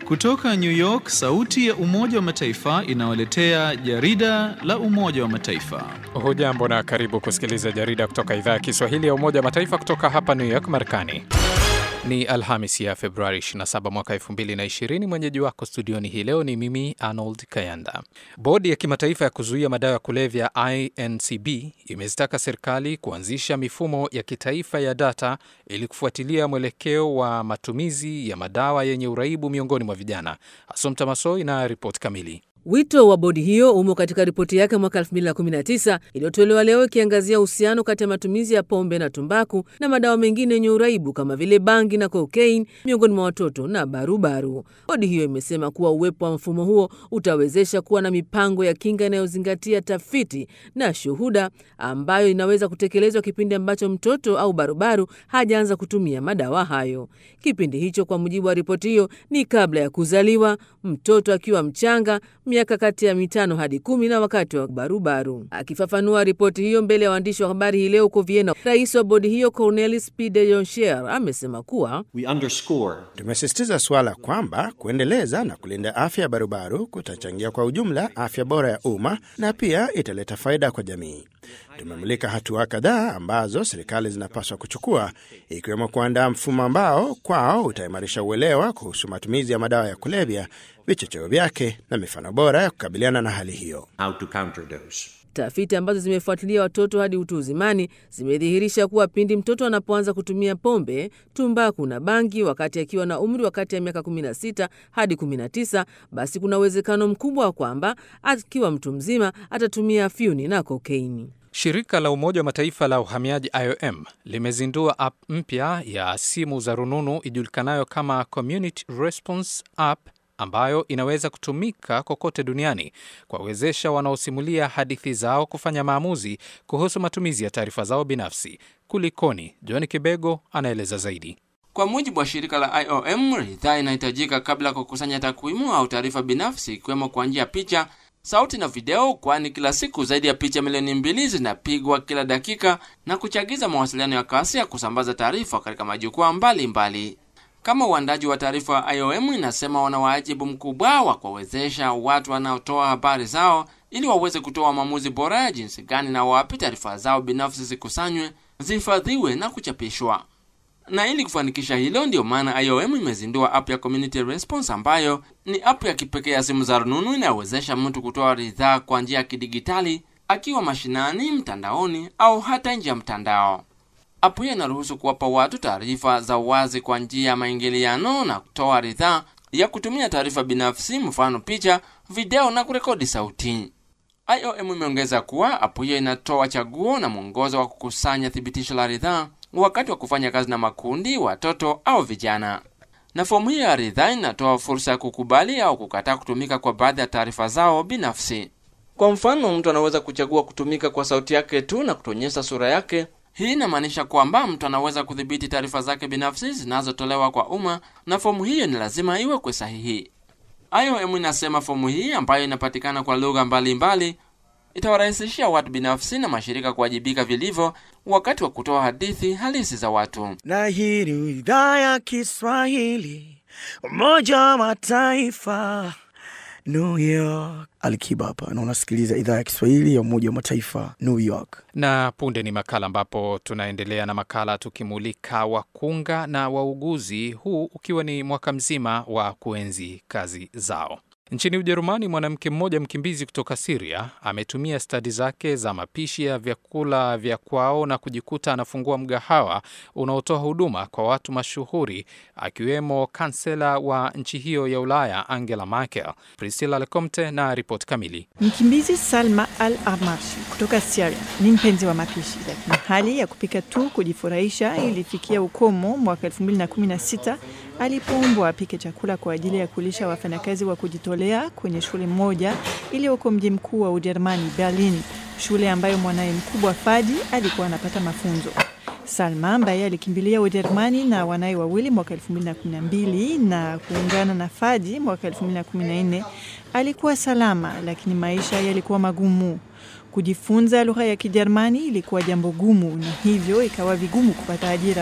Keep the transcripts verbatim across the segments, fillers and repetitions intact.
Kutoka New York, sauti ya Umoja wa Mataifa inawaletea jarida la Umoja wa Mataifa. Hujambo na karibu kusikiliza jarida kutoka idhaa ya Kiswahili ya Umoja wa Mataifa kutoka hapa New York, Marekani. Ni Alhamisi ya Februari ishirini na saba mwaka elfu mbili na ishirini. Mwenyeji wako studioni hii leo ni mimi Arnold Kayanda. Bodi ya kimataifa ya kuzuia madawa ya kulevya I N C B imezitaka serikali kuanzisha mifumo ya kitaifa ya data ili kufuatilia mwelekeo wa matumizi ya madawa yenye uraibu miongoni mwa vijana. Assumpta Massoi na ripoti kamili. Wito wa bodi hiyo umo katika ripoti yake mwaka elfu mbili na kumi na tisa iliyotolewa leo, ikiangazia uhusiano kati ya matumizi ya pombe na tumbaku na madawa mengine yenye uraibu kama vile bangi na cocaine miongoni mwa watoto na barubaru. Bodi hiyo imesema kuwa uwepo wa mfumo huo utawezesha kuwa na mipango ya kinga inayozingatia tafiti na shuhuda ambayo inaweza kutekelezwa kipindi ambacho mtoto au barubaru hajaanza kutumia madawa hayo. Kipindi hicho, kwa mujibu wa ripoti hiyo, ni kabla ya kuzaliwa, mtoto akiwa mchanga, miaka kati ya mitano hadi kumi na wakati wa barubaru. Akifafanua ripoti hiyo mbele ya waandishi wa habari hii leo huko Vienna, rais wa bodi hiyo Cornelis P. de Jonchier amesema kuwa tumesisitiza suala kwamba kuendeleza na kulinda afya ya barubaru kutachangia kwa ujumla afya bora ya umma na pia italeta faida kwa jamii. Tumemulika hatua kadhaa ambazo serikali zinapaswa kuchukua, ikiwemo kuandaa mfumo ambao kwao utaimarisha uelewa kuhusu matumizi ya madawa ya kulevya, vichocheo vyake na mifano bora ya kukabiliana na hali hiyo. How to counter those. Tafiti ambazo zimefuatilia watoto hadi utu uzimani zimedhihirisha kuwa pindi mtoto anapoanza kutumia pombe, tumbaku na bangi wakati akiwa na umri wa kati ya miaka kumi na sita hadi kumi na tisa, basi kuna uwezekano mkubwa wa kwamba akiwa mtu mzima atatumia afyuni na kokaini. Shirika la Umoja wa Mataifa la uhamiaji I O M limezindua app mpya ya simu za rununu ijulikanayo kama Community Response App, ambayo inaweza kutumika kokote duniani kuwawezesha wanaosimulia hadithi zao kufanya maamuzi kuhusu matumizi ya taarifa zao binafsi. Kulikoni, John Kibego anaeleza zaidi. Kwa mujibu wa shirika la I O M, ridhaa inahitajika kabla ya kukusanya takwimu au taarifa binafsi, ikiwemo kwa njia ya picha, sauti na video, kwani kila siku zaidi ya picha milioni mbili zinapigwa kila dakika, na kuchagiza mawasiliano ya kasi ya kusambaza taarifa katika majukwaa mbalimbali. Kama uandaji wa taarifa wa I O M inasema, wana wajibu mkubwa wa kuwawezesha watu wanaotoa habari zao ili waweze kutoa maamuzi bora ya jinsi gani na wapi taarifa zao binafsi zikusanywe, zihifadhiwe na kuchapishwa. Na ili kufanikisha hilo, ndio maana I O M imezindua app ya Community Response, ambayo ni app ya kipekee ya simu za rununu inayowezesha mtu kutoa ridhaa kwa njia ya kidigitali akiwa mashinani, mtandaoni au hata nje ya mtandao. App hiyo inaruhusu kuwapa watu taarifa za wazi kwa njia ya maingiliano na kutoa ridhaa ya kutumia taarifa binafsi, mfano picha, video na kurekodi sauti. I O M imeongeza kuwa app hiyo inatoa chaguo na mwongozo wa kukusanya thibitisho la ridhaa wakati wa kufanya kazi na makundi, watoto au vijana. Na fomu hiyo ya ridhaa inatoa fursa ya kukubali au kukataa kutumika kwa baadhi ya taarifa zao binafsi. Kwa mfano, mtu anaweza kuchagua kutumika kwa sauti yake tu na kutuonyesha sura yake. Hii inamaanisha kwamba mtu anaweza kudhibiti taarifa zake binafsi zinazotolewa kwa umma, na fomu hiyo ni lazima iwe kwa sahihi. I O M inasema fomu hii, ambayo inapatikana kwa lugha mbalimbali, itawarahisishia watu binafsi na mashirika kuwajibika vilivyo wakati wa kutoa hadithi halisi za watu. Na hii ni idhaa ya Kiswahili, Umoja wa Mataifa, New York. Alikiba hapa na unasikiliza idhaa ya Kiswahili ya Umoja wa Mataifa, New York. Na punde ni makala, ambapo tunaendelea na makala tukimulika wakunga na wauguzi, huu ukiwa ni mwaka mzima wa kuenzi kazi zao. Nchini Ujerumani, mwanamke mmoja mkimbizi kutoka Syria ametumia stadi zake za mapishi ya vyakula vya kwao na kujikuta anafungua mgahawa unaotoa huduma kwa watu mashuhuri, akiwemo kansela wa nchi hiyo ya Ulaya Angela Merkel. Priscilla Lecomte na ripoti kamili. Mkimbizi Salma Al-Armashi kutoka Syria ni mpenzi wa mapishi, lakini hali ya kupika tu kujifurahisha ilifikia ukomo mwaka elfu mbili na kumi na sita alipoombwa apike chakula kwa ajili ya kulisha wafanyakazi wa kujitolea kwenye shule moja iliyoko mji mkuu wa Ujerumani, Berlin, shule ambayo mwanae mkubwa Fadi alikuwa anapata mafunzo. Salma, ambaye alikimbilia Ujerumani na wanae wawili mwaka elfu mbili na kumi na mbili na kuungana na Fadi mwaka elfu mbili na kumi na nne, alikuwa salama, lakini maisha yalikuwa magumu. Kujifunza lugha ya Kijerumani ilikuwa jambo gumu, na hivyo ikawa vigumu kupata ajira.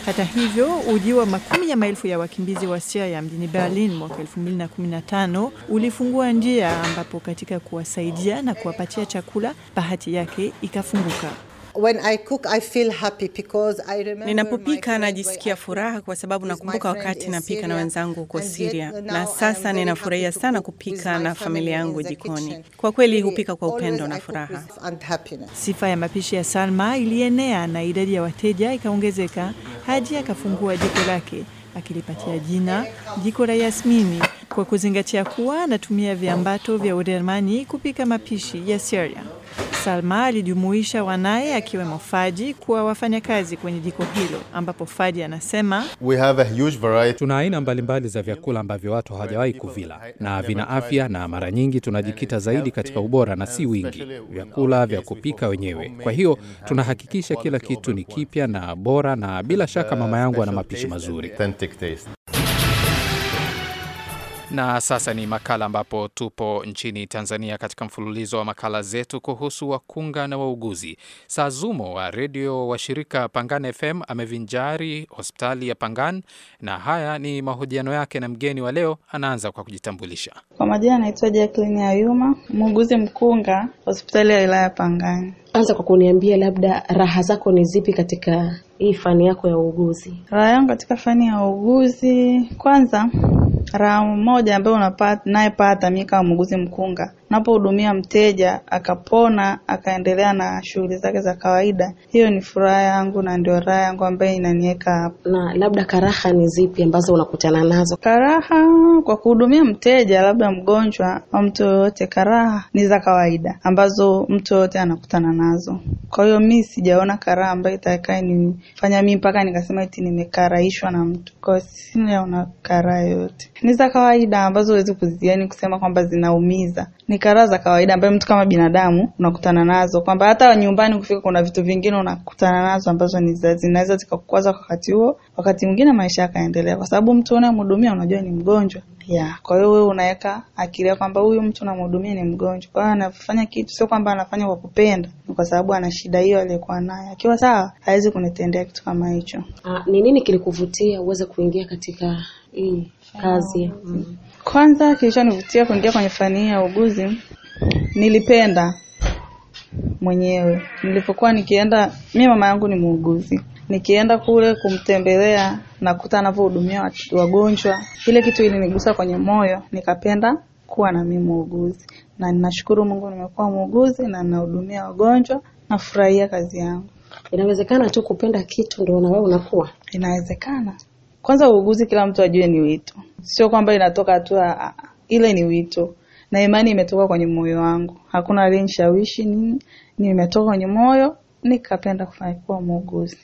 Hata hivyo, ujio wa makumi ya maelfu ya wakimbizi wa Syria mjini Berlin mwaka elfu mbili na kumi na tano ulifungua njia ambapo katika kuwasaidia na kuwapatia chakula, bahati yake ikafunguka. When I cook, I feel happy because I remember Ninapopika najisikia furaha kwa sababu nakumbuka wakati napika na wenzangu huko Syria, na sasa ninafurahia sana kupika na familia yangu jikoni. Kwa kweli hupika kwa upendo na furaha. Sifa ya mapishi ya Salma ilienea na idadi ya wateja ikaongezeka hadi akafungua jiko lake, akilipatia jina jiko la Yasmini kwa kuzingatia kuwa anatumia viambato vya Ujerumani kupika mapishi ya Syria. Salma alijumuisha wanaye akiwemo Fadi kuwa wafanyakazi kwenye jiko hilo, ambapo Fadi anasema, We have a huge variety. Tuna aina mbalimbali za vyakula ambavyo watu hawajawahi kuvila na vina afya, na mara nyingi tunajikita zaidi katika ubora na si wingi. Vyakula vya kupika wenyewe. Kwa hiyo tunahakikisha kila kitu ni kipya na bora, na bila shaka mama yangu ana mapishi mazuri. Na sasa ni makala ambapo tupo nchini Tanzania katika mfululizo wa makala zetu kuhusu wakunga na wauguzi. Sazumo wa redio wa shirika Pangan F M amevinjari hospitali ya Pangan, na haya ni mahojiano yake na mgeni wa leo. Anaanza kwa kujitambulisha. Kwa majina naitwa Jacqueline Ayuma, muuguzi mkunga hospitali ya wilaya Pangan. Anza kwa kuniambia labda raha zako ni zipi katika hii fani yako ya uuguzi? Raha yangu katika fani ya uuguzi, kwanza raha moja ambayo unapata naye pata mimi kama muuguzi mkunga, unapohudumia mteja akapona akaendelea na shughuli zake za kawaida, hiyo ni furaha yangu na ndio raha yangu ambayo inaniweka hapo. Na labda karaha ni zipi ambazo unakutana nazo? Karaha kwa kuhudumia mteja labda mgonjwa au mtu yote, karaha ni za kawaida ambazo mtu yote anakutana nazo. Kwa hiyo mimi sijaona karaha ambayo itakaa nifanya mimi mpaka nikasema eti nimekaraishwa na mtu. Kwa hiyo sinaona karaha yote. Ni za kawaida ambazo huwezi kuziani kusema kwamba zinaumiza. Ni karaha za kawaida ambazo mtu kama binadamu unakutana nazo, kwamba hata nyumbani kufika kuna vitu vingine unakutana nazo ambazo ni zinaweza zikakukwaza wakati huo, wakati mwingine maisha yakaendelea, kwa sababu mtu unayemhudumia unajua ni mgonjwa. Yeah, kwa hiyo wewe unaweka akili kwamba huyu mtu unamhudumia ni mgonjwa. Kwa hiyo anafanya kitu sio kwamba anafanya kwa kupenda, ni kwa sababu ana shida hiyo aliyokuwa nayo. Akiwa sawa, hawezi kunitendea kitu kama hicho. Ah, ni nini kilikuvutia uweze kuingia katika hii kazi? Mm. Kwanza kilichonivutia kuingia kwenye fani ya uuguzi, nilipenda mwenyewe. Nilipokuwa nikienda, mimi mama yangu ni muuguzi. Nikienda kule kumtembelea na kukuta anavyohudumia wagonjwa, ile kitu ilinigusa kwenye moyo, nikapenda kuwa na mimi muuguzi. Na ninashukuru Mungu nimekuwa muuguzi na ninahudumia wagonjwa, nafurahia kazi yangu. Inawezekana tu kupenda kitu ndio na wewe unakuwa? Inawezekana. Kwanza uuguzi kila mtu ajue ni wito. Sio kwamba inatoka tu, ile ni wito. Na imani imetoka kwenye moyo wangu. Hakuna aliyenishawishi nini, nimetoka kwenye moyo nikapenda kufanya kuwa muuguzi.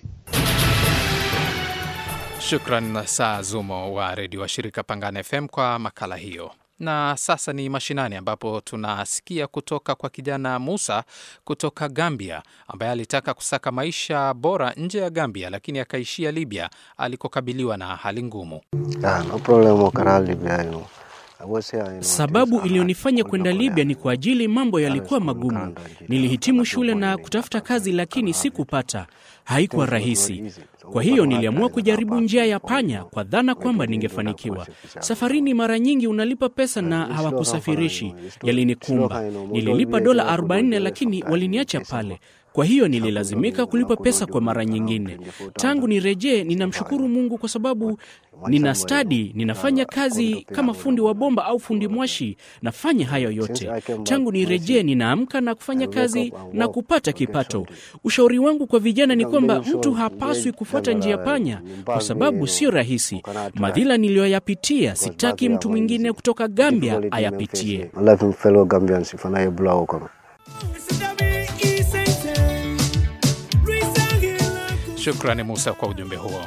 Shukran Sazumo wa redio wa shirika Pangan F M kwa makala hiyo. Na sasa ni mashinani ambapo tunasikia kutoka kwa kijana Musa kutoka Gambia ambaye alitaka kusaka maisha bora nje ya Gambia lakini akaishia Libya alikokabiliwa na hali ngumu. Ah, no problem kwa Libya. Sababu iliyonifanya kwenda Libya ni kwa ajili mambo yalikuwa magumu. Nilihitimu shule na kutafuta kazi lakini sikupata. Haikuwa rahisi. Kwa hiyo niliamua kujaribu njia ya panya kwa dhana kwamba ningefanikiwa. Safarini mara nyingi unalipa pesa na hawakusafirishi. Yalinikumba. Nililipa dola arobaini lakini waliniacha pale. Kwa hiyo nililazimika kulipa pesa kwa mara nyingine. Tangu nirejee, ninamshukuru Mungu kwa sababu nina study, ninafanya kazi kama fundi wa bomba au fundi mwashi, nafanya hayo yote. Tangu nirejee, ninaamka na kufanya kazi na kupata kipato. Ushauri wangu kwa vijana ni kwamba mtu hapaswi kufuata njia panya kwa sababu sio rahisi. Madhila niliyoyapitia, sitaki mtu mwingine kutoka Gambia ayapitie. Shukrani Musa kwa ujumbe huo.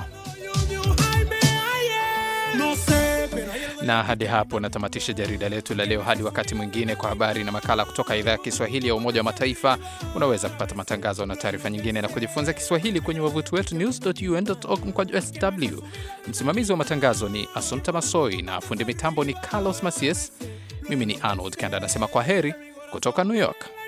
Na hadi hapo natamatisha jarida letu la leo. Hadi wakati mwingine kwa habari na makala kutoka idhaa ya Kiswahili ya Umoja wa Mataifa. Unaweza kupata matangazo na taarifa nyingine na kujifunza Kiswahili kwenye wavuti wetu news dot u n dot org mkwaju S W. Msimamizi wa matangazo ni Asunta Masoi na fundi mitambo ni Carlos Masies. Mimi ni Arnold Kanda nasema kwa heri kutoka New York.